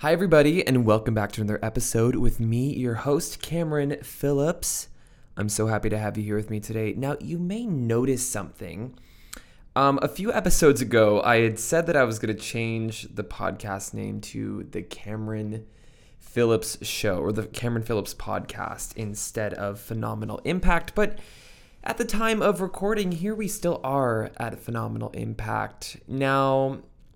Hi, everybody, and welcome back to another episode with me, your host, Cameron Phillips. I'm so happy to have you here with me today. Now, you may notice something. A few episodes ago, I had said that I was going to change the podcast name to the Cameron Phillips Show or the Cameron Phillips Podcast instead of Phenomenal Impact. But at the time of recording, here we still are at Phenomenal Impact. Now,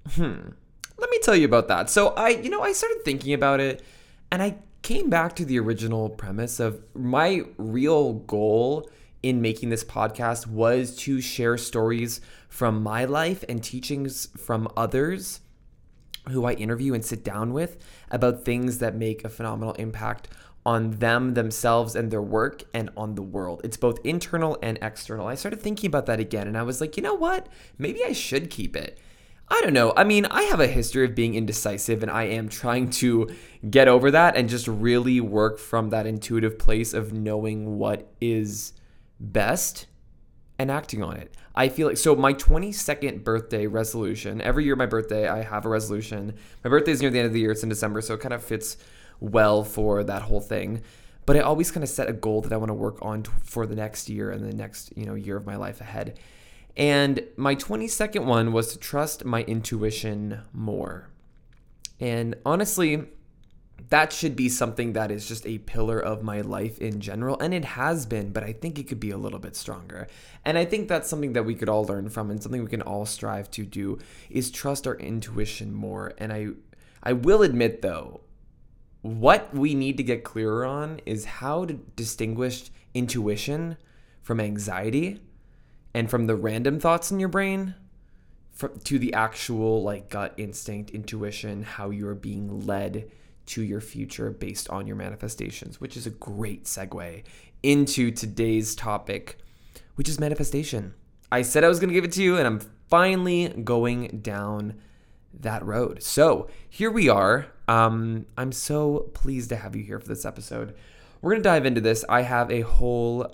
let me tell you about that. So I started thinking about it and I came back to the original premise of my real goal in making this podcast was to share stories from my life and teachings from others who I interview and sit down with about things that make a phenomenal impact on them, themselves, and their work and on the world. It's both internal and external. I started thinking about that again and I was like, you know what? Maybe I should keep it. I don't know. I mean, I have a history of being indecisive and I am trying to get over that and just really work from that intuitive place of knowing what is best and acting on it. I feel like, so my 22nd birthday resolution, every year my birthday, I have a resolution. My birthday is near the end of the year. It's in December, so it kind of fits well for that whole thing. But I always kind of set a goal that I want to work on for the next year and the next, year of my life ahead. And my 22nd one was to trust my intuition more. And honestly, that should be something that is just a pillar of my life in general. And it has been, but I think it could be a little bit stronger. And I think that's something that we could all learn from and something we can all strive to do is trust our intuition more. And I will admit though, what we need to get clearer on is how to distinguish intuition from anxiety. And from the random thoughts in your brain to the actual gut instinct, intuition, how you're being led to your future based on your manifestations, which is a great segue into today's topic, which is manifestation. I said I was going to give it to you, and I'm finally going down that road. So here we are. I'm so pleased to have you here for this episode. We're going to dive into this. I have a whole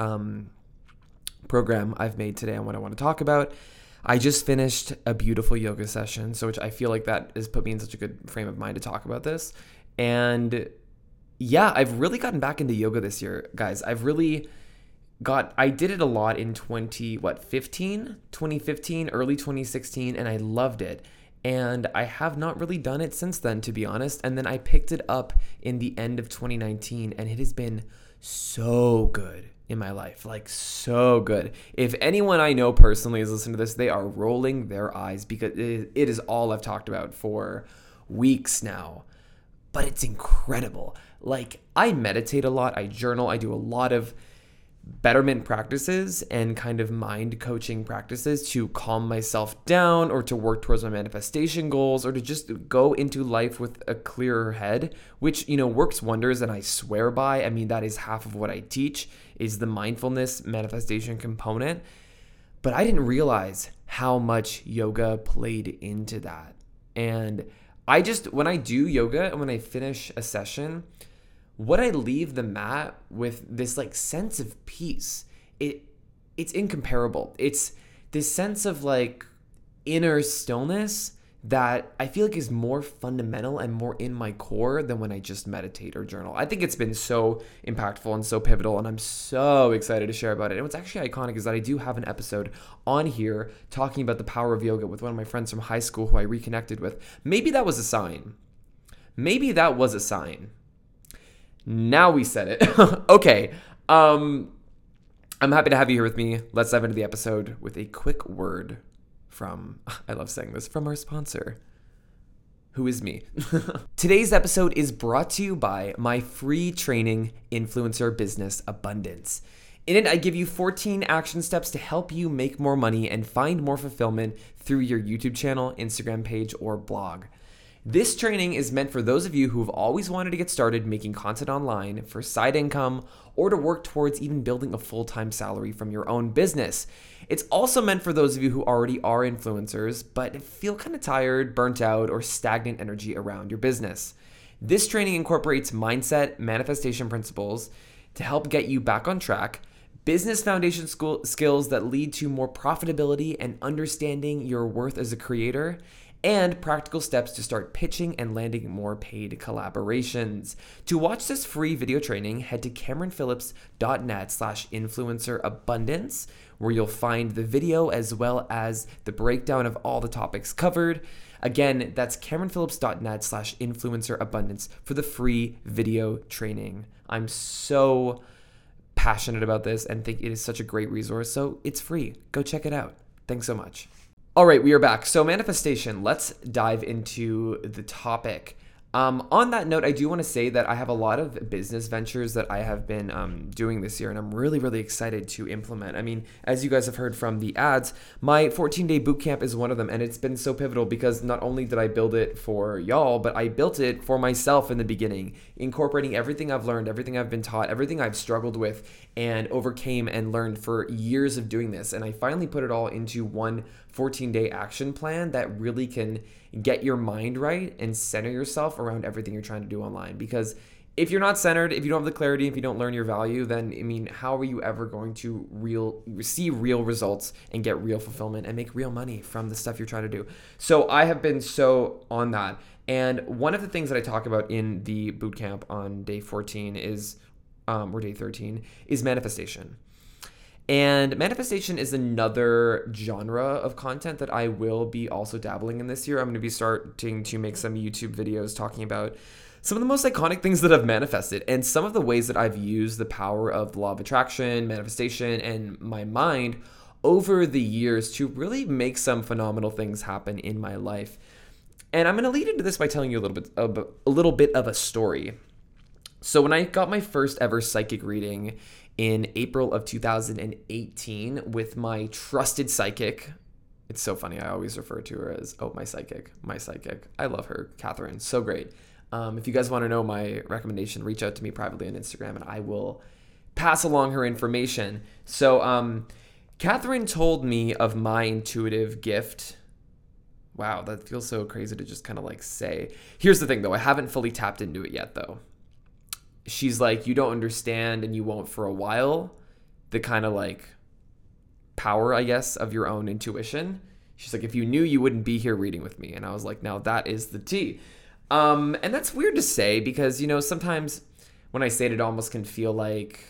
program I've made today on what I want to talk about. I just finished a beautiful yoga session, so which I feel like that has put me in such a good frame of mind to talk about this. And yeah, I've really gotten back into yoga this year, guys. I did it a lot in 2015, early 2016, and I loved it. And I have not really done it since then, to be honest. And then I picked it up in the end of 2019, and it has been so good in my life, so good. If anyone I know personally is listening to this, they are rolling their eyes because it is all I've talked about for weeks now, but it's incredible. I meditate a lot, I journal, I do a lot of betterment practices and kind of mind coaching practices to calm myself down or to work towards my manifestation goals or to just go into life with a clearer head, which, works wonders and I swear by. I mean, that is half of what I teach is the mindfulness manifestation component. But I didn't realize how much yoga played into that. And when I do yoga and when I finish a session, what I leave the mat with this sense of peace, it's incomparable. It's this sense of inner stillness that I feel like is more fundamental and more in my core than when I just meditate or journal. I think it's been so impactful and so pivotal, and I'm so excited to share about it. And what's actually iconic is that I do have an episode on here talking about the power of yoga with one of my friends from high school who I reconnected with. Maybe that was a sign. Now we said it. Okay. I'm happy to have you here with me. Let's dive into the episode with a quick word from, I love saying this, from our sponsor, who is me. Today's episode is brought to you by my free training, Influencer Business Abundance. In it, I give you 14 action steps to help you make more money and find more fulfillment through your YouTube channel, Instagram page, or blog. This training is meant for those of you who have always wanted to get started making content online for side income or to work towards even building a full-time salary from your own business. It's also meant for those of you who already are influencers but feel kind of tired, burnt out, or stagnant energy around your business. This training incorporates mindset, manifestation principles to help get you back on track, business foundation skills that lead to more profitability and understanding your worth as a creator, and practical steps to start pitching and landing more paid collaborations. To watch this free video training, head to CameronPhillips.net/influencerabundance, where you'll find the video as well as the breakdown of all the topics covered. Again, that's CameronPhillips.net/influencerabundance for the free video training. I'm so passionate about this and think it is such a great resource, so it's free. Go check it out. Thanks so much. All right, we are back. So manifestation, let's dive into the topic. On that note, I do want to say that I have a lot of business ventures that I have been doing this year, and I'm really, really excited to implement. I mean, as you guys have heard from the ads, my 14-day bootcamp is one of them, and it's been so pivotal because not only did I build it for y'all, but I built it for myself in the beginning, incorporating everything I've learned, everything I've been taught, everything I've struggled with and overcame and learned for years of doing this. And I finally put it all into one 14-day action plan that really can get your mind right and center yourself around everything you're trying to do online. Because if you're not centered, if you don't have the clarity, if you don't learn your value, then I mean, how are you ever going to see real results and get real fulfillment and make real money from the stuff you're trying to do? So I have been so on that. And one of the things that I talk about in the bootcamp on day 14 is, or day 13, is manifestation. And manifestation is another genre of content that I will be also dabbling in this year. I'm going to be starting to make some YouTube videos talking about some of the most iconic things that I've manifested and some of the ways that I've used the power of the law of attraction, manifestation, and my mind over the years to really make some phenomenal things happen in my life. And I'm going to lead into this by telling you a little bit of a story. So when I got my first ever psychic reading in April of 2018 with my trusted psychic. It's so funny. I always refer to her as, my psychic. I love her, Catherine. So great. If you guys want to know my recommendation, reach out to me privately on Instagram and I will pass along her information. So Catherine told me of my intuitive gift. Wow, that feels so crazy to just kind of like say. Here's the thing though. I haven't fully tapped into it yet though. She's like, you don't understand and you won't for a while, the kind of like power, I guess, of your own intuition. She's like, if you knew, you wouldn't be here reading with me. And I was like, now that is the tea. And that's weird to say because, you know, sometimes when I say it, it almost can feel like,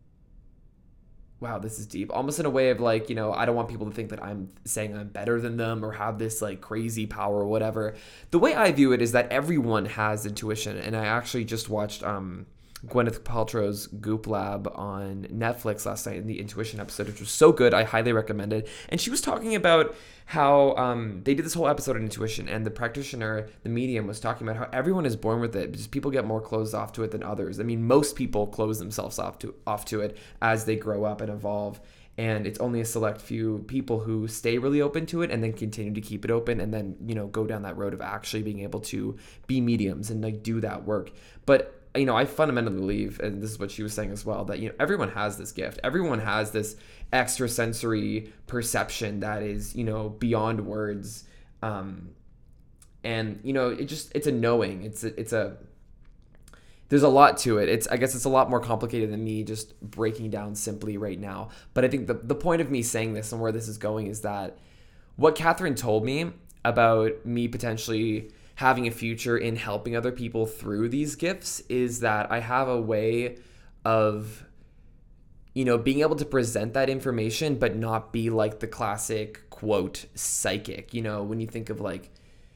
wow, this is deep. Almost in a way of like, you know, I don't want people to think that I'm saying I'm better than them or have this like crazy power or whatever. The way I view it is that everyone has intuition. And I actually just watched Gwyneth Paltrow's Goop Lab on Netflix last night in the intuition episode, which was so good. I highly recommend it. And she was talking about how they did this whole episode on intuition, and the practitioner, the medium, was talking about how everyone is born with it. Just people get more closed off to it than others. I mean, most people close themselves off to it as they grow up and evolve. And it's only a select few people who stay really open to it and then continue to keep it open and then, you know, go down that road of actually being able to be mediums and like do that work. But you know, I fundamentally believe, and this is what she was saying as well, that, you know, everyone has this gift. Everyone has this extrasensory perception that is, you know, beyond words. And, you know, it's a knowing. There's a lot to it. I guess it's a lot more complicated than me just breaking down simply right now. But I think the point of me saying this and where this is going is that what Catherine told me about me potentially having a future in helping other people through these gifts is that I have a way of, you know, being able to present that information, but not be like the classic quote psychic. You know, when you think of like,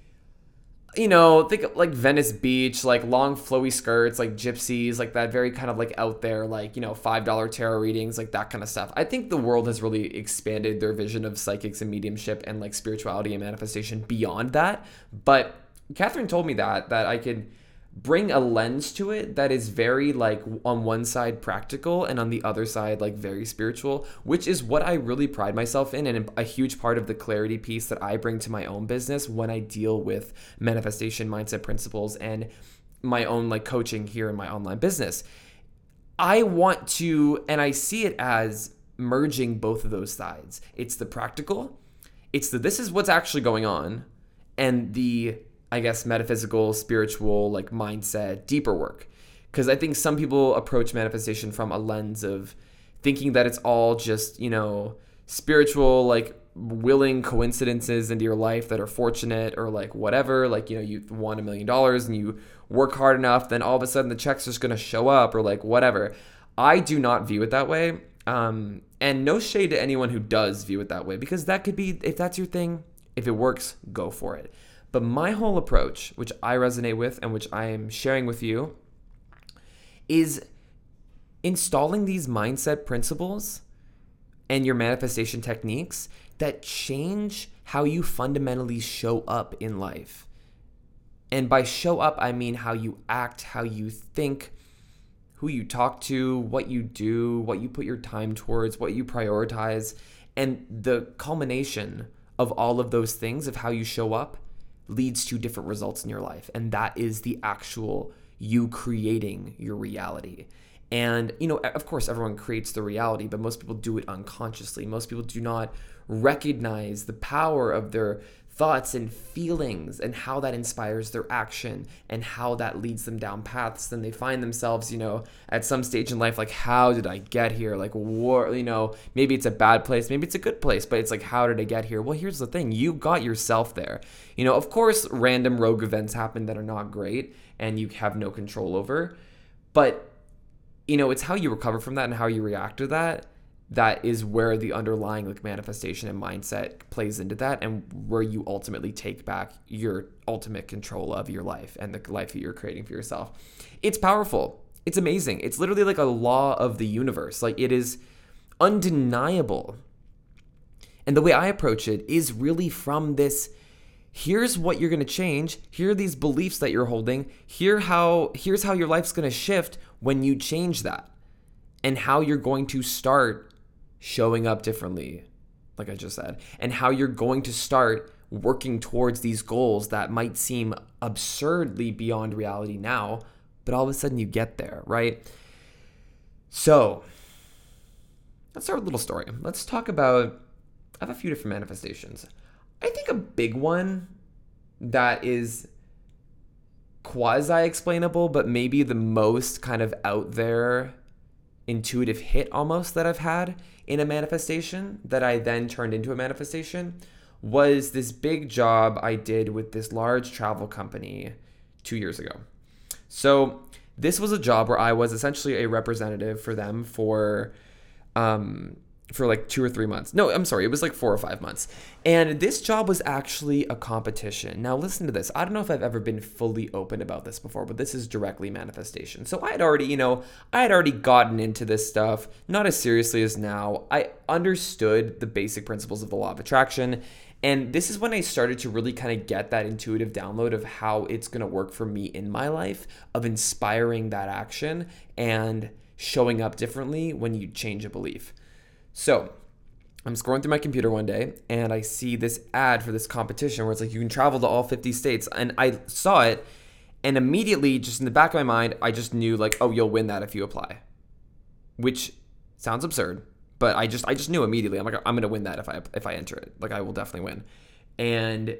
you know, think of like Venice Beach, like long flowy skirts, like gypsies, like that very kind of like out there, like, you know, $5 tarot readings, like that kind of stuff. I think the world has really expanded their vision of psychics and mediumship and like spirituality and manifestation beyond that. But Catherine told me that I could bring a lens to it that is very like on one side practical and on the other side like very spiritual, which is what I really pride myself in and a huge part of the clarity piece that I bring to my own business when I deal with manifestation mindset principles and my own like coaching here in my online business. I want to, and I see it as merging both of those sides. It's the practical, it's this is what's actually going on, and the, I guess, metaphysical, spiritual, like mindset, deeper work. Because I think some people approach manifestation from a lens of thinking that it's all just, you know, spiritual, like willing coincidences into your life that are fortunate or like whatever, like, you know, you won $1 million and you work hard enough, then all of a sudden the check's just going to show up or like whatever. I do not view it that way. And no shade to anyone who does view it that way, because that could be, if that's your thing, if it works, go for it. But my whole approach, which I resonate with and which I am sharing with you, is installing these mindset principles and your manifestation techniques that change how you fundamentally show up in life. And by show up, I mean how you act, how you think, who you talk to, what you do, what you put your time towards, what you prioritize. And the culmination of all of those things, of how you show up, leads to different results in your life. And that is the actual you creating your reality. And, you know, of course, everyone creates the reality, but most people do it unconsciously. Most people do not recognize the power of their thoughts and feelings and how that inspires their action and how that leads them down paths. Then they find themselves, you know, at some stage in life, like, how did I get here? Like, what, you know, maybe it's a bad place, maybe it's a good place, but it's like, how did I get here? Well, here's the thing. You got yourself there. You know, of course, random rogue events happen that are not great and you have no control over, but you know, it's how you recover from that and how you react to that. That is where the underlying like manifestation and mindset plays into that, and where you ultimately take back your ultimate control of your life and the life that you're creating for yourself. It's powerful. It's amazing. It's literally like a law of the universe. Like, it is undeniable. And the way I approach it is really from this: here's what you're going to change. Here are these beliefs that you're holding. Here's how your life's going to shift when you change that, and how you're going to start showing up differently, like I just said, and how you're going to start working towards these goals that might seem absurdly beyond reality now, but all of a sudden you get there, right? So let's start with a little story. Let's talk about, I have a few different manifestations. I think a big one that is quasi-explainable, but maybe the most kind of out there intuitive hit almost that I've had in a manifestation that I then turned into a manifestation, was this big job I did with this large travel company 2 years ago. So this was a job where I was essentially a representative for them for like 2 or 3 months. No, I'm sorry. It was like 4 or 5 months. And this job was actually a competition. Now listen to this. I don't know if I've ever been fully open about this before, but this is directly manifestation. So I had already gotten into this stuff, not as seriously as now. I understood the basic principles of the law of attraction. And this is when I started to really kind of get that intuitive download of how it's going to work for me in my life, of inspiring that action and showing up differently when you change a belief. So I'm scrolling through my computer one day and I see this ad for this competition where it's like, you can travel to all 50 states. And I saw it, and immediately, just in the back of my mind, I just knew like, oh, you'll win that if you apply, which sounds absurd, but I just knew immediately. I'm like, I'm going to win that if I enter it. Like, I will definitely win. And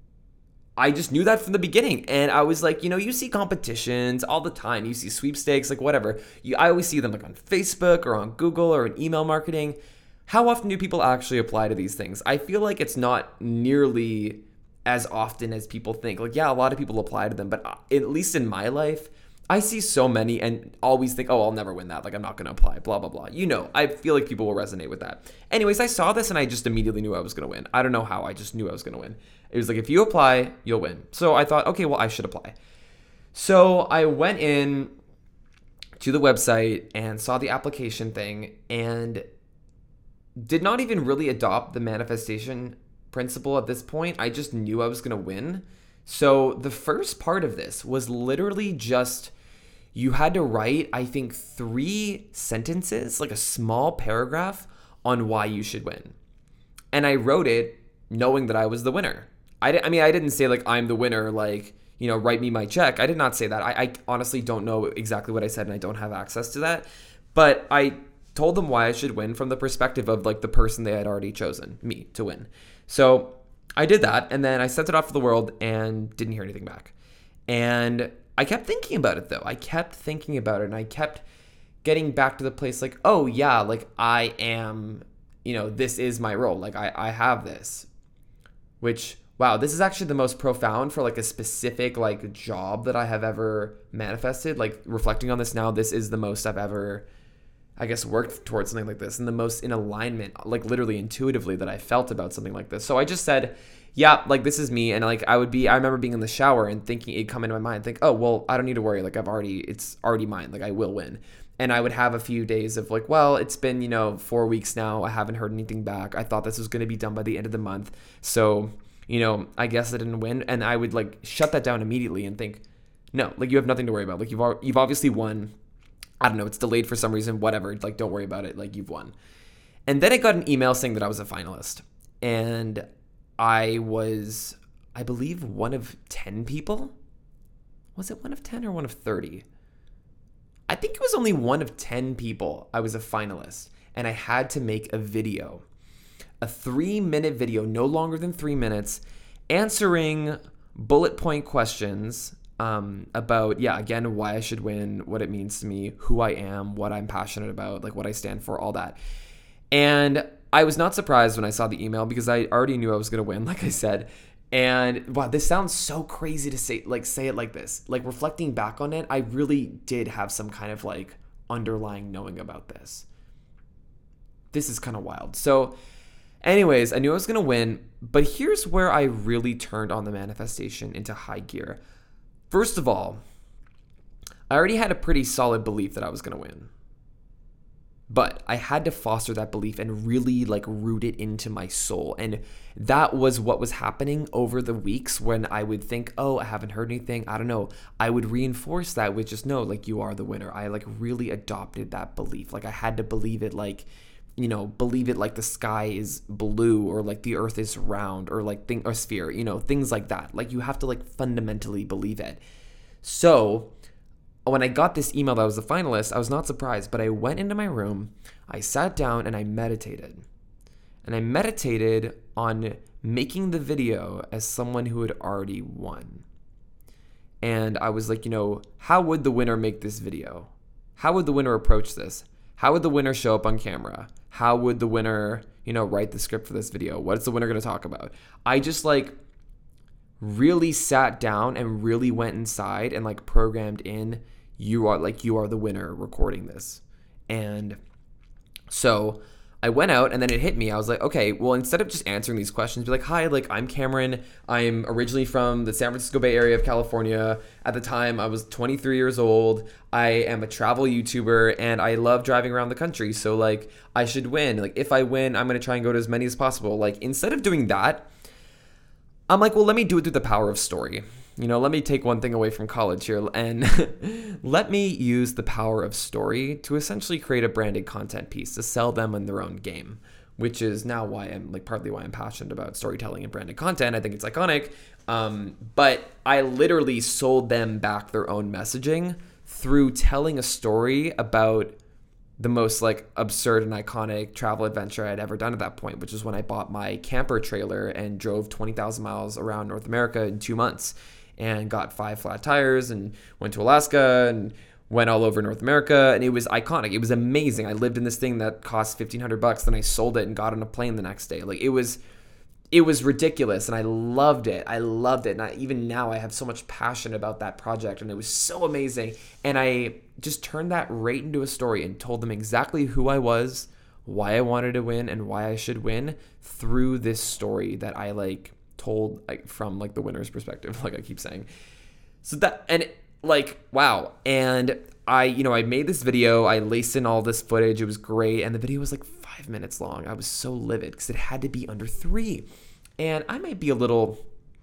I just knew that from the beginning. And I was like, you know, you see competitions all the time. You see sweepstakes, like whatever. I always see them like on Facebook or on Google or in email marketing. How often do people actually apply to these things? I feel like it's not nearly as often as people think. Like, yeah, a lot of people apply to them, but at least in my life, I see so many and always think, oh, I'll never win that. Like, I'm not going to apply, blah, blah, blah. You know, I feel like people will resonate with that. Anyways, I saw this and I just immediately knew I was going to win. I don't know how. I just knew I was going to win. It was like, if you apply, you'll win. So I thought, okay, well, I should apply. So I went in to the website and saw the application thing and did not even really adopt the manifestation principle at this point. I just knew I was going to win. So the first part of this was literally just, you had to write, I think, 3 sentences, like a small paragraph on why you should win. And I wrote it knowing that I was the winner. I didn't say like, I'm the winner, like, you know, write me my check. I did not say that. I honestly don't know exactly what I said and I don't have access to that. But I told them why I should win from the perspective of like the person they had already chosen, me, to win. So I did that, and then I sent it off to the world and didn't hear anything back. And I kept thinking about it though. I kept thinking about it and I kept getting back to the place like, oh yeah, like I am this is my role. Like I have this, which, wow, this is actually the most profound for like a specific like job that I have ever manifested. Like reflecting on this now, this is the most I've ever, I guess, worked towards something like this, and the most in alignment, like literally intuitively, that I felt about something like this. So I just said, yeah, like this is me. And like I remember being in the shower and thinking, it'd come into my mind, think, oh, well, I don't need to worry. Like it's already mine. Like I will win. And I would have a few days of like, well, it's been, 4 weeks now. I haven't heard anything back. I thought this was going to be done by the end of the month. So, I guess I didn't win. And I would like shut that down immediately and think, no, like you have nothing to worry about. Like you've obviously won. I don't know. It's delayed for some reason, whatever. Like, don't worry about it. Like you've won. And then I got an email saying that I was a finalist. And I was, I believe, one of 10 people. Was it one of 10 or one of 30? I think it was only one of 10 people. I was a finalist, and I had to make a video, a 3-minute video, no longer than 3 minutes, answering bullet point questions about, again, why I should win, what it means to me, who I am, what I'm passionate about, like what I stand for, all that. And I was not surprised when I saw the email because I already knew I was going to win, like I said. And wow, this sounds so crazy to say it like this. Like reflecting back on it, I really did have some kind of like underlying knowing about this. This is kind of wild. So anyways, I knew I was going to win, but here's where I really turned on the manifestation into high gear. First of all, I already had a pretty solid belief that I was going to win. But I had to foster that belief and really like root it into my soul. And that was what was happening over the weeks when I would think, oh, I haven't heard anything. I don't know. I would reinforce that with just, no, like you are the winner. I like really adopted that belief. Like I had to believe it like, believe it like the sky is blue or like the earth is round or like or sphere, things like that. Like you have to like fundamentally believe it. So when I got this email that I was a finalist, I was not surprised, but I went into my room, I sat down and I meditated. And I meditated on making the video as someone who had already won. And I was like, how would the winner make this video? How would the winner approach this? How would the winner show up on camera? How would the winner, write the script for this video? What is the winner going to talk about? I just like really sat down and really went inside and like programmed in, you are the winner recording this. And so I went out and then it hit me. I was like, okay, well, instead of just answering these questions, be like, hi, like I'm Cameron. I'm originally from the San Francisco Bay Area of California. At the time I was 23 years old. I am a travel YouTuber and I love driving around the country. So like I should win. Like if I win, I'm going to try and go to as many as possible. Like instead of doing that, I'm like, well, let me do it through the power of story. Let me take one thing away from college here and let me use the power of story to essentially create a branded content piece to sell them in their own game, which is now why I'm like partly why I'm passionate about storytelling and branded content. I think it's iconic. But I literally sold them back their own messaging through telling a story about the most like absurd and iconic travel adventure I'd ever done at that point, which is when I bought my camper trailer and drove 20,000 miles around North America in 2 months and got 5 flat tires and went to Alaska and went all over North America. And it was iconic. It was amazing. I lived in this thing that cost $1,500. Then I sold it and got on a plane the next day. Like it was ridiculous. And I loved it. And even now I have so much passion about that project and it was so amazing. And I just turned that right into a story and told them exactly who I was, why I wanted to win and why I should win through this story that I like told like from like the winner's perspective, like I keep saying. So that, and like, wow. And I made this video, I laced in all this footage. It was great. And the video was like 5 minutes long. I was so livid because it had to be under 3. And I might be a little,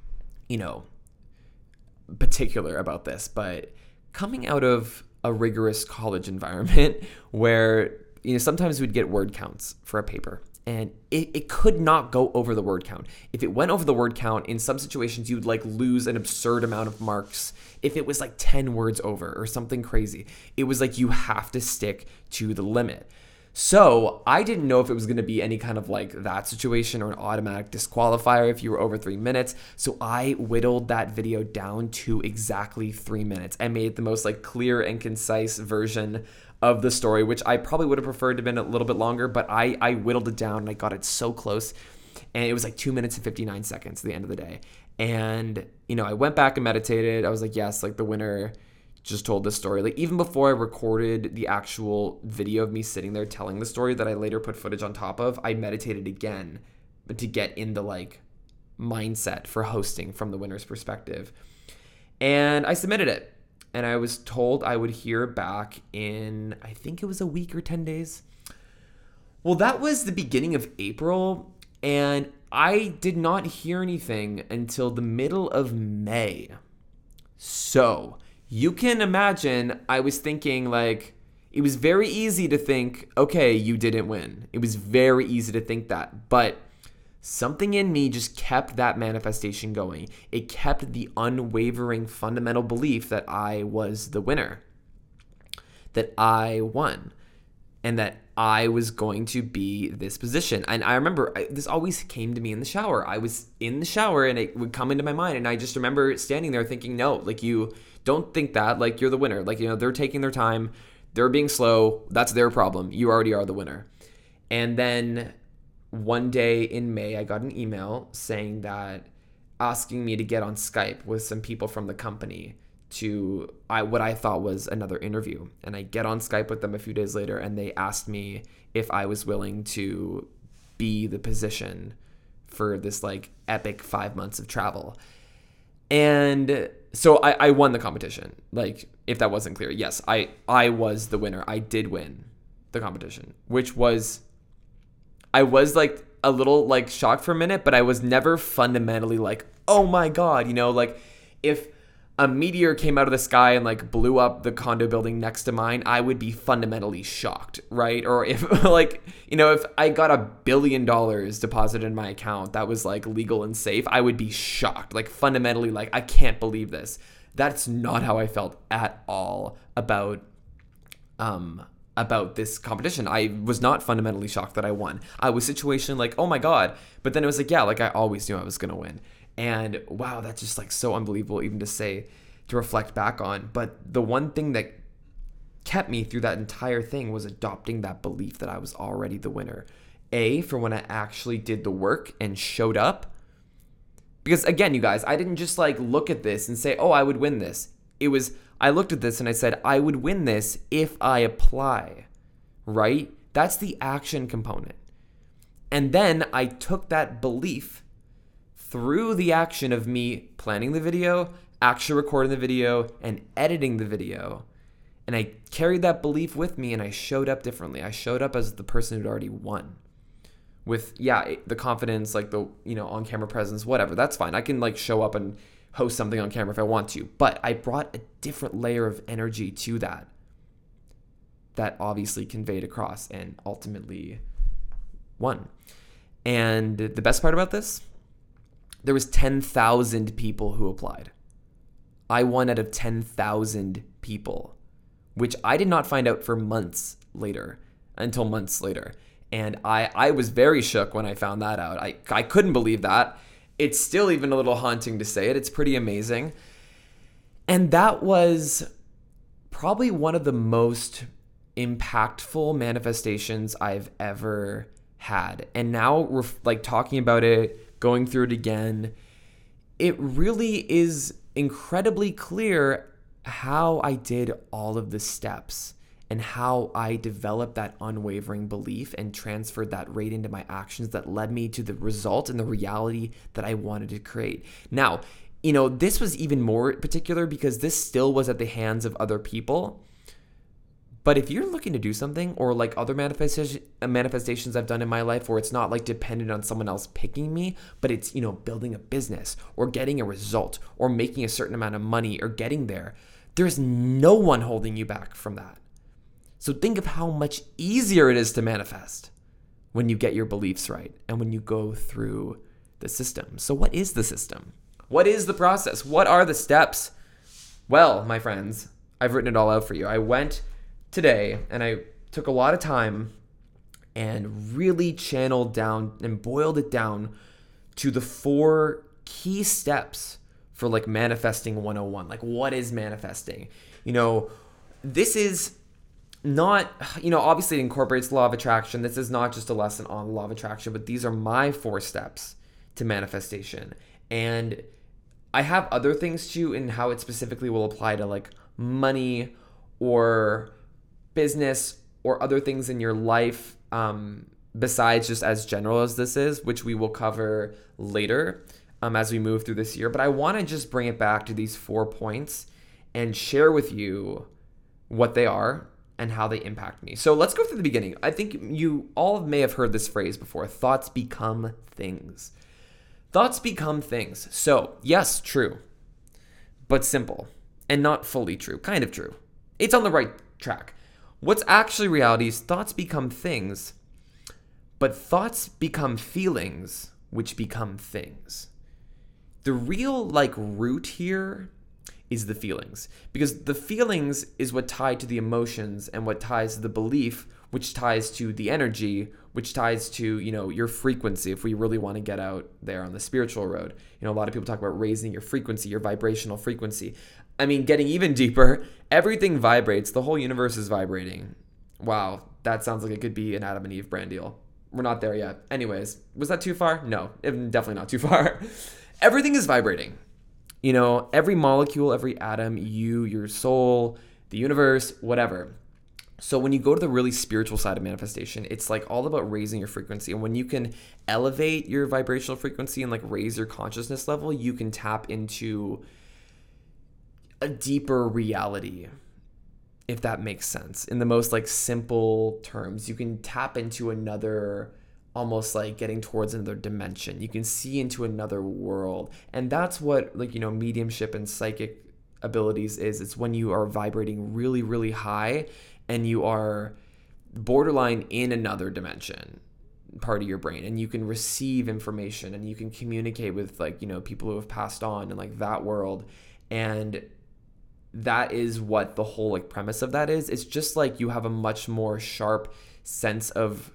particular about this, but coming out of a rigorous college environment where, sometimes we'd get word counts for a paper and it could not go over the word count. If it went over the word count, in some situations, you'd like lose an absurd amount of marks. If it was like 10 words over or something crazy, it was like you have to stick to the limit. So I didn't know if it was going to be any kind of like that situation or an automatic disqualifier if you were over 3 minutes. So I whittled that video down to exactly 3 minutes and made the most like clear and concise version of the story, which I probably would have preferred to have been a little bit longer, but I whittled it down and I got it so close. And it was like 2 minutes and 59 seconds at the end of the day. And, I went back and meditated. I was like, yes, like the winner just told this story. Like even before I recorded the actual video of me sitting there telling the story that I later put footage on top of, I meditated again to get in the like mindset for hosting from the winner's perspective. And I submitted it. And I was told I would hear back in, I think it was a week or 10 days. Well, that was the beginning of April. And I did not hear anything until the middle of May. So you can imagine I was thinking like, it was very easy to think, okay, you didn't win. It was very easy to think that. But something in me just kept that manifestation going. It kept the unwavering fundamental belief that I was the winner, that I won, and that I was going to be this position. And I remember this always came to me in the shower. I was in the shower and it would come into my mind. And I just remember standing there thinking, no, like you don't think that, like you're the winner. Like, they're taking their time. They're being slow. That's their problem. You already are the winner. And then one day in May, I got an email saying that asking me to get on Skype with some people from the company to what I thought was another interview. And I get on Skype with them a few days later and they asked me if I was willing to be the position for this like epic 5 months of travel. And so I won the competition. Like if that wasn't clear, yes, I was the winner. I did win the competition, which was, I was like a little like shocked for a minute, but I was never fundamentally like, oh my God, like if a meteor came out of the sky and like blew up the condo building next to mine, I would be fundamentally shocked, right? Or if like, if I got $1 billion deposited in my account that was like legal and safe, I would be shocked, like fundamentally like, I can't believe this. That's not how I felt at all about this competition. I was not fundamentally shocked that I won. I was situationally like, oh my God. But then it was like, yeah, like I always knew I was going to win. And wow, that's just like so unbelievable even to reflect back on. But the one thing that kept me through that entire thing was adopting that belief that I was already the winner. For when I actually did the work and showed up. Because again, you guys, I didn't just like look at this and say, oh, I would win this. I looked at this and I said, I would win this if I apply, right? That's the action component. And then I took that belief through the action of me planning the video, actually recording the video, and editing the video. And I carried that belief with me and I showed up differently. I showed up as the person who'd already won. With, the confidence, like the, on-camera presence, whatever. That's fine. I can like show up and host something on camera if I want to. But I brought a different layer of energy to that obviously conveyed across and ultimately won. And the best part about this, there was 10,000 people who applied. I won out of 10,000 people, which I did not find out for until months later. And I was very shook when I found that out. I couldn't believe that. It's still even a little haunting to say it. It's pretty amazing. And that was probably one of the most impactful manifestations I've ever had. And now we're like talking about it, going through it again. It really is incredibly clear how I did all of the steps and how I developed that unwavering belief and transferred that right into my actions that led me to the result and the reality that I wanted to create. Now, this was even more particular because this still was at the hands of other people. But if you're looking to do something, or like other manifestations I've done in my life where it's not like dependent on someone else picking me, but it's, building a business or getting a result or making a certain amount of money or getting there, there's no one holding you back from that. So think of how much easier it is to manifest when you get your beliefs right and when you go through the system. So what is the system? What is the process? What are the steps? Well, my friends, I've written it all out for you. I went today and I took a lot of time and really channeled down and boiled it down to the 4 key steps for like manifesting 101. Like, what is manifesting? This is not, obviously it incorporates law of attraction. This is not just a lesson on law of attraction, but these are my 4 steps to manifestation. And I have other things too in how it specifically will apply to like money or business or other things in your life, besides just as general as this is, which we will cover later as we move through this year. But I want to just bring it back to these 4 points and share with you what they are and how they impact me. So let's go through the beginning. I think you all may have heard this phrase before: thoughts become things. Thoughts become things. So yes, true, but simple and not fully true. Kind of true. It's on the right track. What's actually reality is thoughts become things, but thoughts become feelings, which become things. The real root here is the feelings, because the feelings is what tied to the emotions and what ties to the belief, which ties to the energy, which ties to, your frequency. If we really want to get out there on the spiritual road, a lot of people talk about raising your frequency, your vibrational frequency. I mean, getting even deeper, everything vibrates. The whole universe is vibrating. Wow, that sounds like it could be an Adam and Eve brand deal. We're not there yet. Anyways, was that too far? No, definitely not too far. Everything is vibrating. Every molecule, every atom, your soul, the universe, whatever. So when you go to the really spiritual side of manifestation, it's like all about raising your frequency. And when you can elevate your vibrational frequency and raise your consciousness level, you can tap into a deeper reality, if that makes sense. In the most simple terms, you can tap into another, almost getting towards another dimension. You can see into another world. And that's what mediumship and psychic abilities is. It's when you are vibrating really, really high and you are borderline in another dimension, part of your brain, and you can receive information and you can communicate with people who have passed on and that world. And that is what the whole premise of that is. It's just you have a much more sharp sense of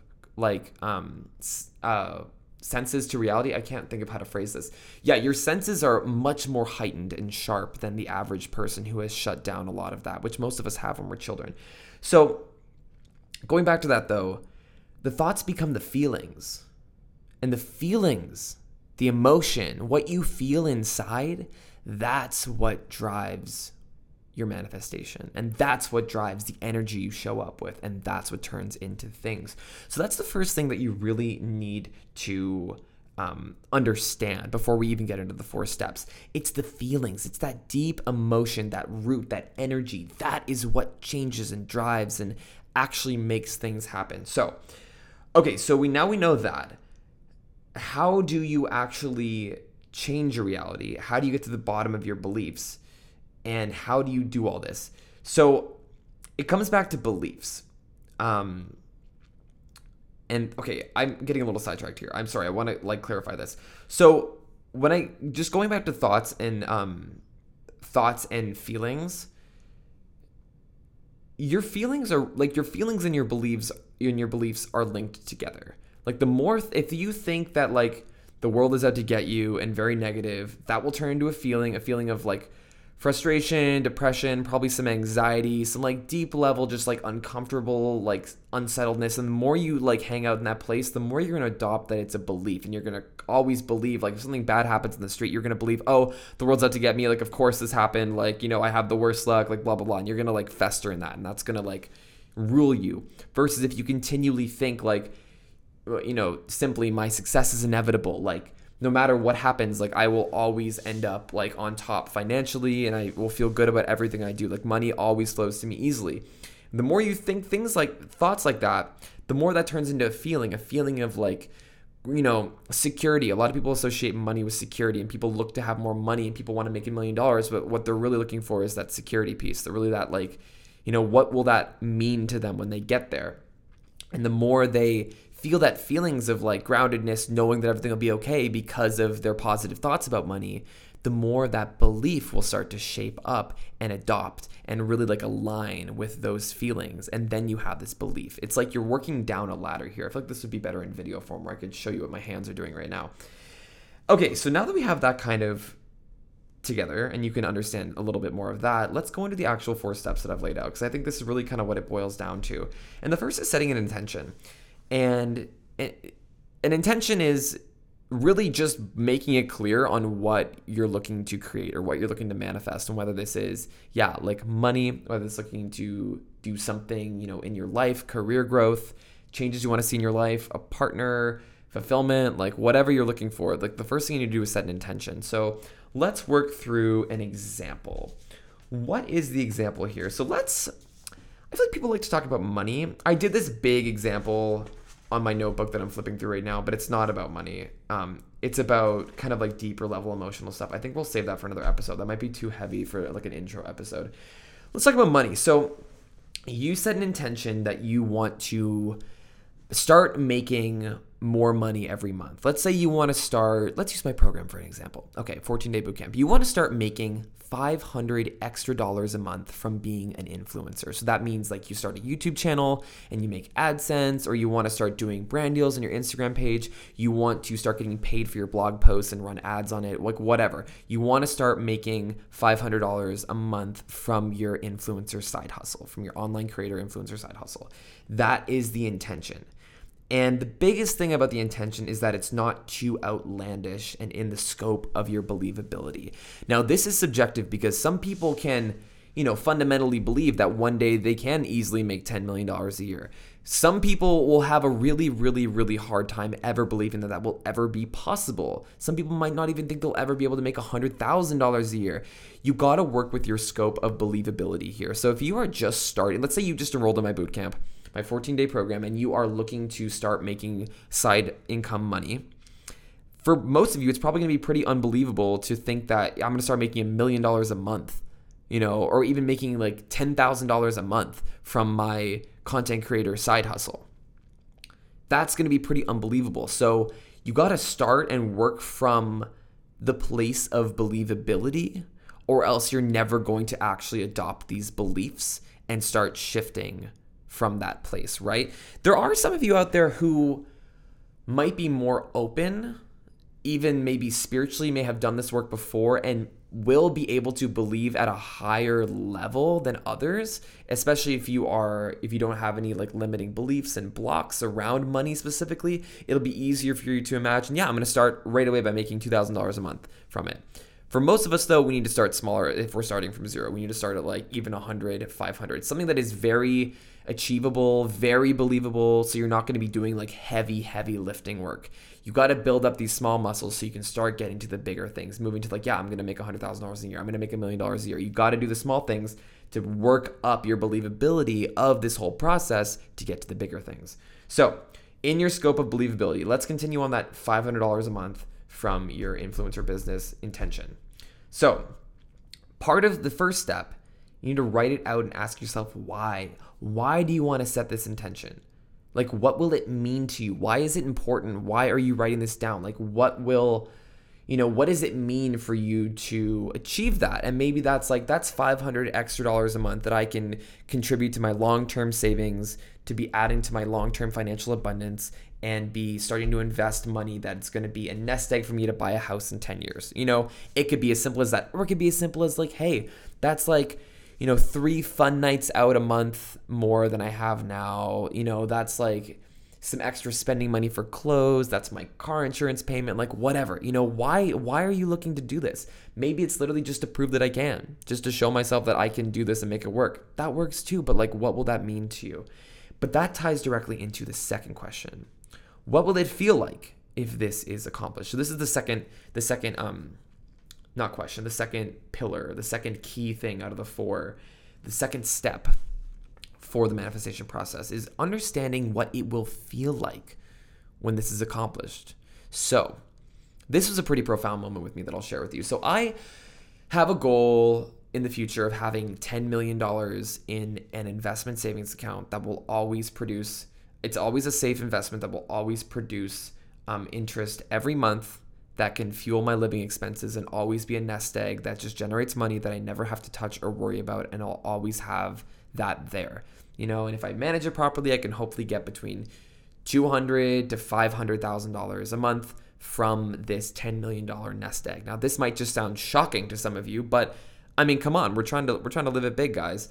senses to reality. I can't think of how to phrase this. Yeah, your senses are much more heightened and sharp than the average person who has shut down a lot of that, which most of us have when we're children. So going back to that though, the thoughts become the feelings. And the feelings, the emotion, what you feel inside, that's what drives your manifestation. And that's what drives the energy you show up with. And that's what turns into things. So that's the first thing that you really need to understand before we even get into the 4 steps. It's the feelings. It's that deep emotion, that root, that energy. That is what changes and drives and actually makes things happen. So, okay, so we know that. How do you actually change your reality? How do you get to the bottom of your beliefs? And how do you do all this? So it comes back to beliefs. And okay, I'm getting a little sidetracked here. I'm sorry. I want to clarify this. So when just going back to thoughts and feelings, your feelings are your feelings and your beliefs are linked together. The more, if you think that the world is out to get you and very negative, that will turn into a feeling of frustration, depression, probably some anxiety, some deep level, just uncomfortable, unsettledness. And the more you hang out in that place, the more you're going to adopt that it's a belief. And you're going to always believe, if something bad happens in the street, you're going to believe, oh, the world's out to get me. Of course this happened. I have the worst luck, blah, blah, blah. And you're going to fester in that. And that's going to rule you. Versus if you continually think simply my success is inevitable. No matter what happens, I will always end up on top financially, and I will feel good about everything I do. Money always flows to me easily. The more you think things thoughts like that, the more that turns into a feeling of security. A lot of people associate money with security, and people look to have more money, and people want to make $1 million, but what they're really looking for is that security piece. They're really that what will that mean to them when they get there? And the more they feel that feelings of groundedness, knowing that everything will be okay because of their positive thoughts about money, the more that belief will start to shape up and adopt and really like align with those feelings. And then you have this belief. It's like you're working down a ladder here. I feel like this would be better in video form where I could show you what my hands are doing right now. Okay, so now that we have that kind of together and you can understand a little bit more of that, let's go into the actual 4 steps that I've laid out, because I think this is really kind of what it boils down to. And the first is setting an intention. And an intention is really just making it clear on what you're looking to create or what you're looking to manifest, and whether this is, like money, whether it's looking to do something, in your life, career growth, changes you want to see in your life, a partner, fulfillment, like whatever you're looking for. Like the first thing you need to do is set an intention. So let's work through an example. What is the example here? So I feel like people like to talk about money. I did this big example on my notebook that I'm flipping through right now, but it's not about money. It's about kind of like deeper level emotional stuff. I think we'll save that for another episode. That might be too heavy for like an intro episode. Let's talk about money. So you set an intention that you want to start making more money every month. Let's say you want to start, let's use my program for an example. Okay, 14-day bootcamp. You want to start making $500 extra a month from being an influencer. So that means like you start a YouTube channel and you make AdSense, or you want to start doing brand deals on your Instagram page. You want to start getting paid for your blog posts and run ads on it, like whatever. You want to start making $500 a month from your influencer side hustle, from your online creator influencer side hustle. That is the intention. And the biggest thing about the intention is that it's not too outlandish and in the scope of your believability. Now, this is subjective because some people can, fundamentally believe that one day they can easily make $10 million a year. Some people will have a really, really, really hard time ever believing that that will ever be possible. Some people might not even think they'll ever be able to make $100,000 a year. You got to work with your scope of believability here. So if you are just starting, let's say you just enrolled in my bootcamp, my 14-day program, and you are looking to start making side income money. For most of you, it's probably going to be pretty unbelievable to think that I'm going to start making $1 million a month, or even making like $10,000 a month from my content creator side hustle. That's going to be pretty unbelievable. So you got to start and work from the place of believability, or else you're never going to actually adopt these beliefs and start shifting from that place, right? There are some of you out there who might be more open, even maybe spiritually, may have done this work before and will be able to believe at a higher level than others, especially if you don't have any like limiting beliefs and blocks around money specifically. It'll be easier for you to imagine, I'm going to start right away by making $2,000 a month from it. For most of us, though, we need to start smaller. If we're starting from zero, we need to start at like even 100, 500, something that is very achievable, very believable. So you're not going to be doing like heavy lifting work. You got to build up these small muscles so you can start getting to the bigger things, moving to like, I'm going to make $100,000 a year. I'm going to make $1 million a year. You got to do the small things to work up your believability of this whole process to get to the bigger things. So in your scope of believability, let's continue on that $500 a month from your influencer business intention. So part of the first step, you need to write it out and ask yourself why. Why do you want to set this intention? Like, what will it mean to you? Why is it important? Why are you writing this down? Like, what does it mean for you to achieve that? And maybe that's $500 extra a month that I can contribute to my long-term savings, to be adding to my long-term financial abundance, and be starting to invest money that's going to be a nest egg for me to buy a house in 10 years. It could be as simple as that, or it could be as simple as like, hey, that's like, 3 fun nights out a month more than I have now. That's like some extra spending money for clothes. That's my car insurance payment, like whatever. Why are you looking to do this? Maybe it's literally just to prove that I can, just to show myself that I can do this and make it work. That works too, but like, what will that mean to you? But that ties directly into the second question. What will it feel like if this is accomplished? So this is the second pillar, the second key thing out of the 4, the second step for the manifestation process is understanding what it will feel like when this is accomplished. So this was a pretty profound moment with me that I'll share with you. So I have a goal in the future of having $10 million in an investment savings account that will always produce, it's always a safe investment that will always produce interest every month that can fuel my living expenses and always be a nest egg that just generates money that I never have to touch or worry about, and I'll always have that there. And if I manage it properly, I can hopefully get between $200,000 to $500,000 a month from this $10 million nest egg. Now, this might just sound shocking to some of you, but I mean, come on, we're trying to live it big, guys.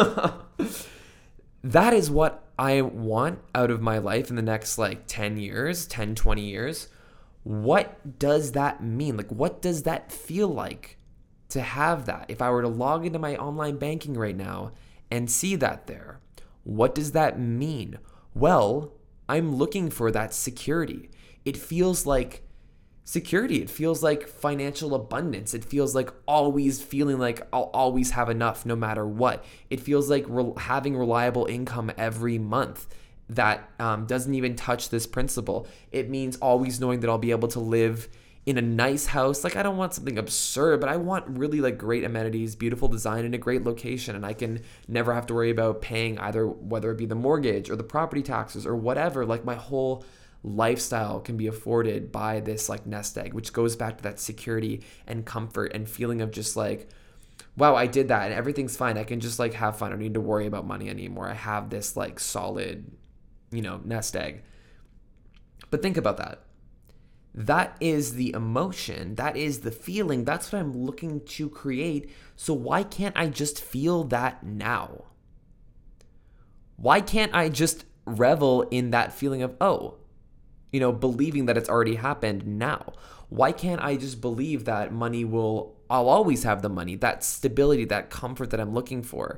That is what I want out of my life in the next 10 years, 10, 20 years. What does that mean? What does that feel like to have that? If I were to log into my online banking right now and see that there, what does that mean? Well, I'm looking for that security. It feels like security. It feels like financial abundance. It feels like always feeling like I'll always have enough no matter what. It feels like having reliable income every month that doesn't even touch this principle. It means always knowing that I'll be able to live in a nice house. I don't want something absurd, but I want really great amenities, beautiful design, and a great location. And I can never have to worry about paying either, whether it be the mortgage or the property taxes or whatever. My whole lifestyle can be afforded by this nest egg, which goes back to that security and comfort and feeling of just wow, I did that and everything's fine. I can just have fun. I don't need to worry about money anymore. I have this solid, nest egg. But think about that. That is the emotion. That is the feeling. That's what I'm looking to create. So why can't I just feel that now? Why can't I just revel in that feeling of, believing that it's already happened now? Why can't I just believe that I'll always have the money, that stability, that comfort that I'm looking for?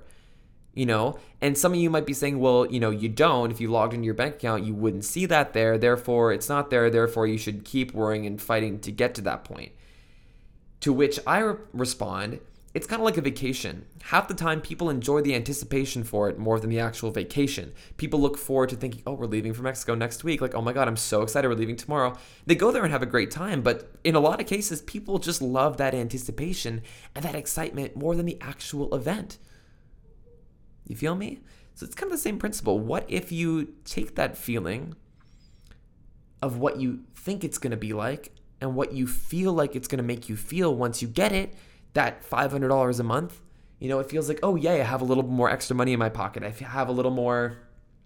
And some of you might be saying, well, you don't. If you logged into your bank account, you wouldn't see that there. Therefore, it's not there. Therefore, you should keep worrying and fighting to get to that point. To which I respond, it's kind of like a vacation. Half the time, people enjoy the anticipation for it more than the actual vacation. People look forward to thinking, we're leaving for Mexico next week. Oh my God, I'm so excited. We're leaving tomorrow. They go there and have a great time. But in a lot of cases, people just love that anticipation and that excitement more than the actual event. You feel me? So it's kind of the same principle. What if you take that feeling of what you think it's going to be like and what you feel like it's going to make you feel once you get it, that $500 a month, it feels like, oh yeah, I have a little more extra money in my pocket. I have a little more,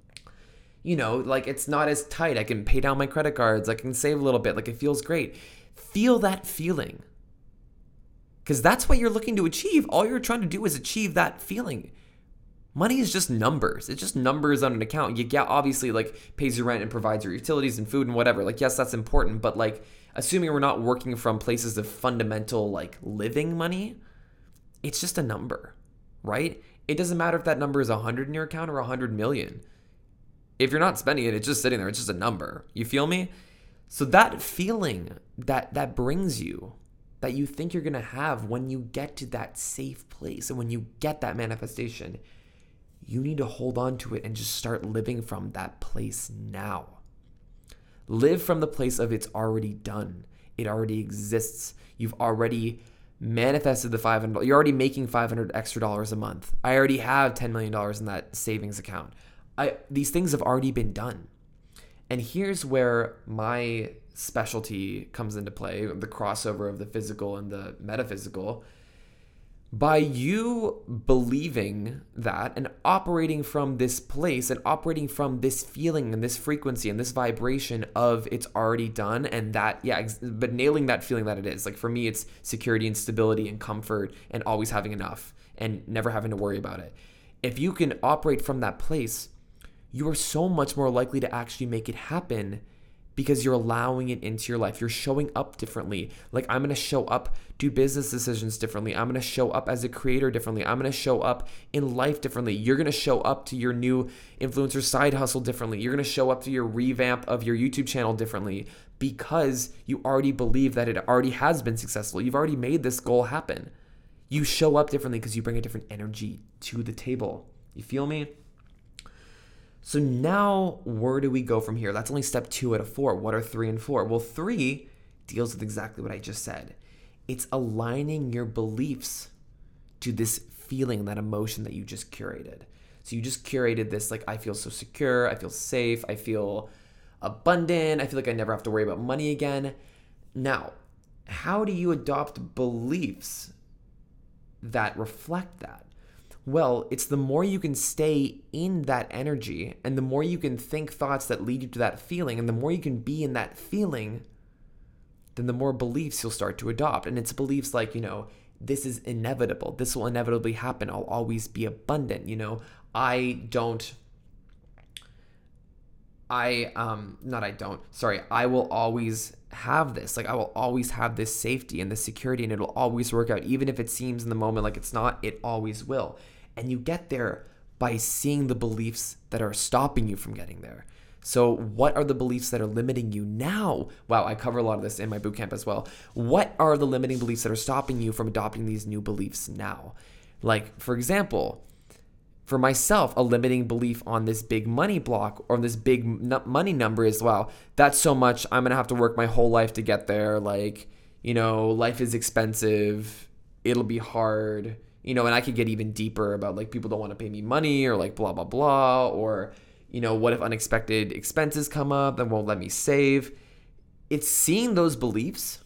it's not as tight. I can pay down my credit cards. I can save a little bit. It feels great. Feel that feeling. Because that's what you're looking to achieve. All you're trying to do is achieve that feeling. Money is just numbers. It's just numbers on an account. Yeah, obviously, pays your rent and provides your utilities and food and whatever. Yes, that's important. But assuming we're not working from places of fundamental living money, it's just a number, right? It doesn't matter if that number is 100 in your account or 100 million. If you're not spending it, it's just sitting there. It's just a number. You feel me? So that feeling that brings you, that you think you're gonna have when you get to that safe place and when you get that manifestation, you need to hold on to it and just start living from that place now. Live from the place of it's already done. It already exists. You've already manifested the $500. You're already making $500 extra a month. I already have $10 million in that savings account. These things have already been done. And here's where my specialty comes into play, the crossover of the physical and the metaphysical. By you believing that and operating from this place and operating from this feeling and this frequency and this vibration of it's already done, and that, but nailing that feeling that it is. For me, it's security and stability and comfort and always having enough and never having to worry about it. If you can operate from that place, you are so much more likely to actually make it happen because you're allowing it into your life. You're showing up differently. I'm going to show up, do business decisions differently. I'm going to show up as a creator differently. I'm going to show up in life differently. You're going to show up to your new influencer side hustle differently. You're going to show up to your revamp of your YouTube channel differently because you already believe that it already has been successful. You've already made this goal happen. You show up differently because you bring a different energy to the table. You feel me? So now, where do we go from here? That's only step 2 out of 4. What are 3 and 4? Well, 3 deals with exactly what I just said. It's aligning your beliefs to this feeling, that emotion that you just curated. So you just curated this, I feel so secure, I feel safe, I feel abundant, I feel like I never have to worry about money again. Now, how do you adopt beliefs that reflect that? Well, it's the more you can stay in that energy and the more you can think thoughts that lead you to that feeling and the more you can be in that feeling, then the more beliefs you'll start to adopt. And it's beliefs like, this is inevitable. This will inevitably happen. I'll always be abundant. I will always have this. Like, I will always have this safety and this security, and it'll always work out. Even if it seems in the moment like it's not, it always will. And you get there by seeing the beliefs that are stopping you from getting there. So what are the beliefs that are limiting you now? Wow, I cover a lot of this in my bootcamp as well. What are the limiting beliefs that are stopping you from adopting these new beliefs now? Like, for example, for myself, a limiting belief on this big money block or this big money number is, wow, that's so much. I'm going to have to work my whole life to get there. Like, life is expensive. It'll be hard. And I could get even deeper about like people don't want to pay me money or like blah, blah, blah. Or, what if unexpected expenses come up that won't let me save? It's seeing those beliefs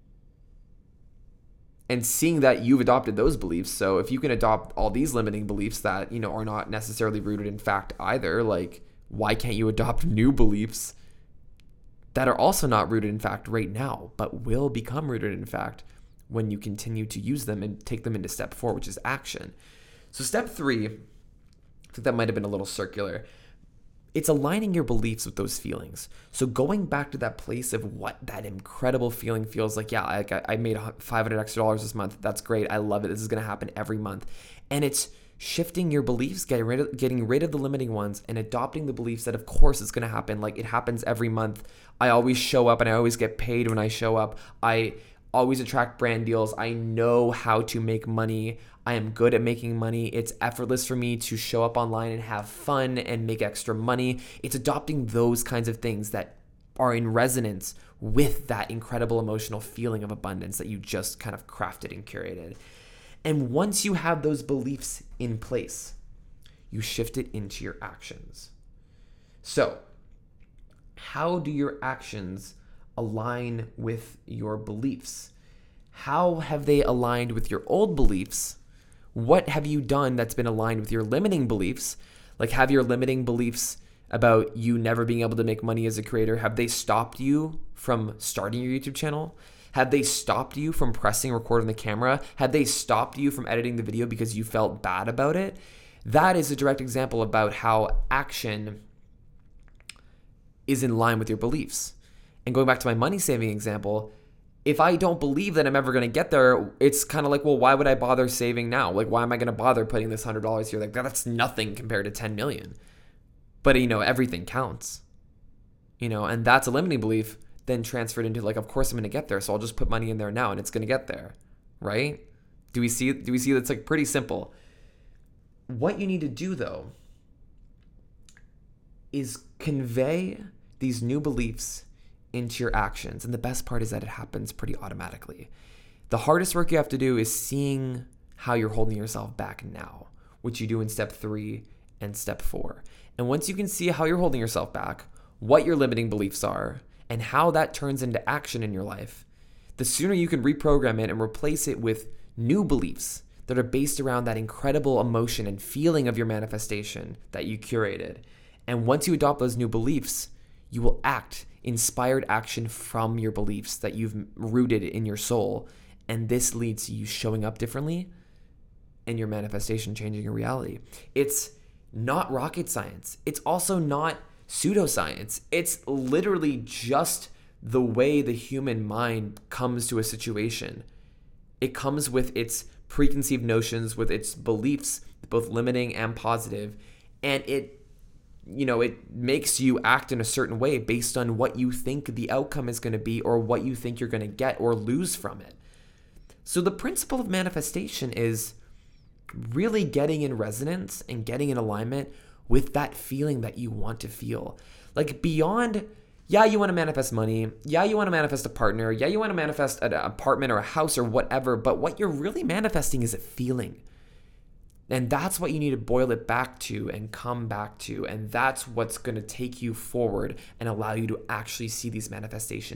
and seeing that you've adopted those beliefs. So if you can adopt all these limiting beliefs that, are not necessarily rooted in fact either, like why can't you adopt new beliefs that are also not rooted in fact right now, but will become rooted in fact when you continue to use them and take them into step 4, which is action. So step 3, I think that might have been a little circular. It's aligning your beliefs with those feelings. So going back to that place of what that incredible feeling feels like. Yeah, I made $500 extra this month. That's great. I love it. This is going to happen every month. And it's shifting your beliefs, getting rid of the limiting ones and adopting the beliefs that of course it's going to happen. Like, it happens every month. I always show up and I always get paid when I show up. I always attract brand deals. I know how to make money. I am good at making money. It's effortless for me to show up online and have fun and make extra money. It's adopting those kinds of things that are in resonance with that incredible emotional feeling of abundance that you just kind of crafted and curated. And once you have those beliefs in place, you shift it into your actions. So, how do your actions align with your beliefs? How have they aligned with your old beliefs? What have you done that's been aligned with your limiting beliefs? Like, have your limiting beliefs about you never being able to make money as a creator, have they stopped you from starting your YouTube channel? Have they stopped you from pressing record on the camera? Have they stopped you from editing the video because you felt bad about it? That is a direct example about how action is in line with your beliefs. And going back to my money saving example, if I don't believe that I'm ever going to get there, it's kind of like, well, why would I bother saving now? Like, why am I going to bother putting this $100 here? Like, that's nothing compared to 10 million. But, everything counts, and that's a limiting belief then transferred into like, of course I'm going to get there. So I'll just put money in there now and it's going to get there. Right? Do we see that's like pretty simple. What you need to do though is convey these new beliefs into your actions. And the best part is that it happens pretty automatically. The hardest work you have to do is seeing how you're holding yourself back now, which you do in step 3 and step 4. And once you can see how you're holding yourself back, what your limiting beliefs are, and how that turns into action in your life, the sooner you can reprogram it and replace it with new beliefs that are based around that incredible emotion and feeling of your manifestation that you curated. And once you adopt those new beliefs, you will act inspired action from your beliefs that you've rooted in your soul. And this leads to you showing up differently and your manifestation changing your reality. It's not rocket science. It's also not pseudoscience. It's literally just the way the human mind comes to a situation. It comes with its preconceived notions, with its beliefs, both limiting and positive, and it makes you act in a certain way based on what you think the outcome is going to be or what you think you're going to get or lose from it. So the principle of manifestation is really getting in resonance and getting in alignment with that feeling that you want to feel. Like, beyond, yeah, you want to manifest money. Yeah, you want to manifest a partner. Yeah, you want to manifest an apartment or a house or whatever. But what you're really manifesting is a feeling. And that's what you need to boil it back to and come back to. And that's what's going to take you forward and allow you to actually see these manifestations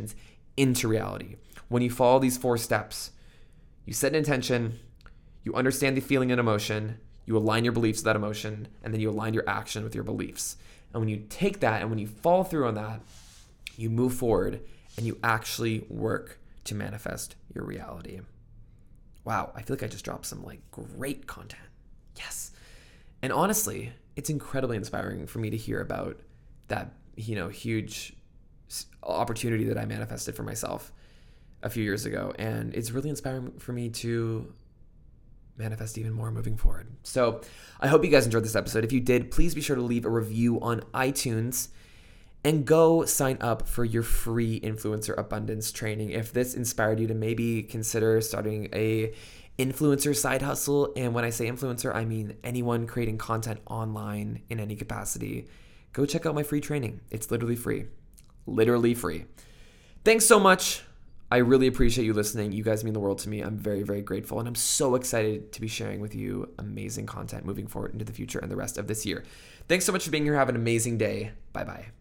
into reality. When you follow these 4 steps, you set an intention, you understand the feeling and emotion, you align your beliefs with that emotion, and then you align your action with your beliefs. And when you take that and when you follow through on that, you move forward and you actually work to manifest your reality. Wow, I feel like I just dropped some great content. Yes. And honestly, it's incredibly inspiring for me to hear about that, huge opportunity that I manifested for myself a few years ago. And it's really inspiring for me to manifest even more moving forward. So I hope you guys enjoyed this episode. If you did, please be sure to leave a review on iTunes and go sign up for your free influencer abundance training. If this inspired you to maybe consider starting a influencer side hustle, and when I say influencer, I mean anyone creating content online in any capacity, go check out my free training. It's literally free. Literally free. Thanks so much. I really appreciate you listening. You guys mean the world to me. I'm very, very grateful. And I'm so excited to be sharing with you amazing content moving forward into the future and the rest of this year. Thanks so much for being here. Have an amazing day. Bye-bye.